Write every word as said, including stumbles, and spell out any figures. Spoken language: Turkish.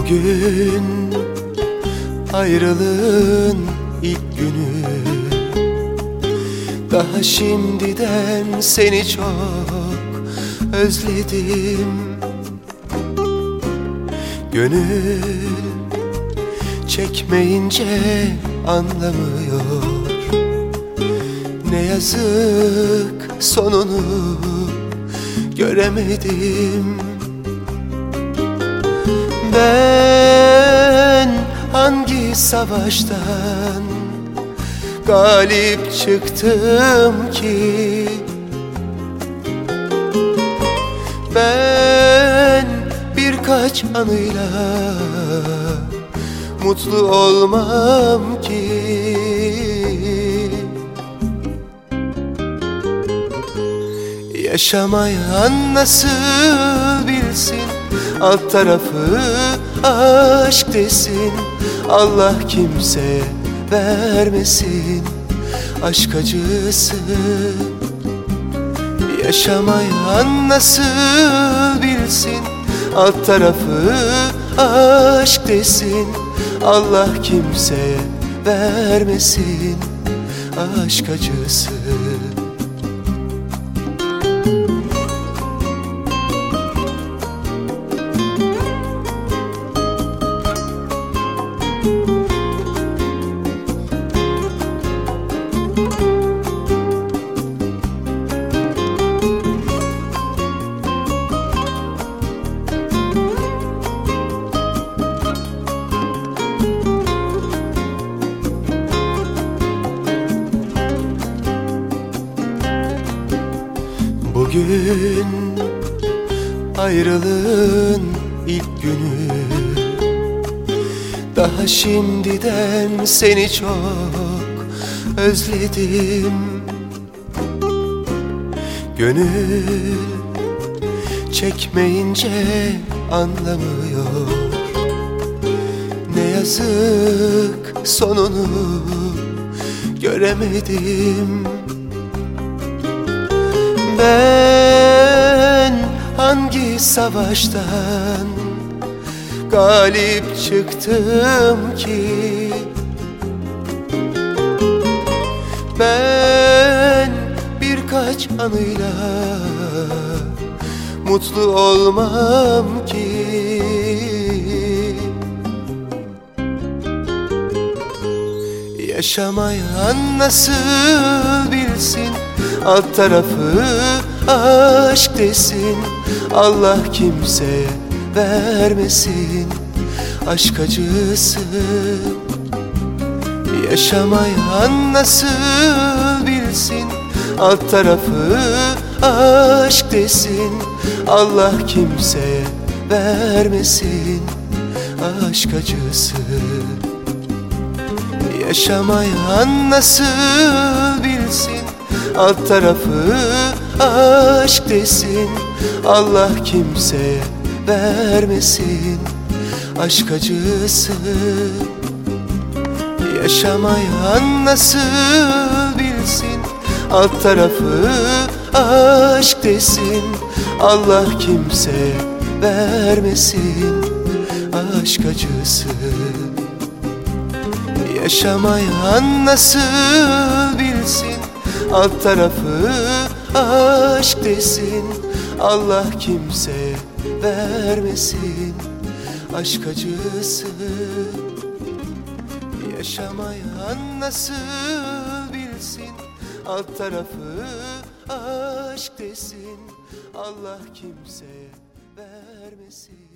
Bugün ayrılığın ilk günü. Daha şimdiden seni çok özledim. Gönül çekmeyince anlamıyor. Ne yazık sonunu göremedim. Ben hangi savaştan galip çıktım ki? Ben birkaç anıyla mutlu olmam ki. Yaşamayan nasıl bilsin, alt tarafı aşk desin. Allah kimse vermesin aşk acısı. Yaşamayan nasıl bilsin, alt tarafı aşk desin. Allah kimse vermesin aşk acısı. Bugün ayrılığın ilk günü. Daha şimdiden seni çok özledim. Gönül çekmeyince anlamıyor. Ne yazık sonunu göremedim. Ben hangi savaştan galip çıktım ki? Ben birkaç anıyla mutlu olmam ki. Yaşamayan nasıl bilsin, alt tarafı aşk desin. Allah kimse vermesin aşk acısı. Yaşamayan nasıl bilsin, alt tarafı aşk desin. Allah kimse vermesin aşk acısı. Yaşamayan nasıl bilsin, alt tarafı aşk desin. Allah kimse vermesin aşk acısı. Yaşamayan nasıl bilsin, alt tarafı aşk desin. Allah kimse vermesin aşk acısı. Yaşamayan nasıl bilsin, alt tarafı aşk desin. Allah kimse vermesin aşk acısı. Yaşamayan nasıl bilsin, alt tarafı aşk desin. Allah kimse vermesin.